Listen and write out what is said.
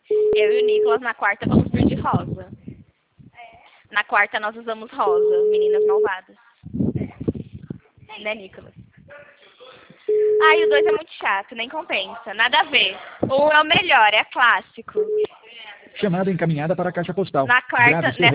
Eu e o Nicolas, na quarta, vamos vir de rosa. Na quarta, nós usamos rosa, Meninas Malvadas. Né, Nicolas? Ai, o 2 é muito chato, nem compensa. Nada a ver. O 1 é o melhor, é clássico. Chamada encaminhada para a caixa postal. Na quarta, Grave seu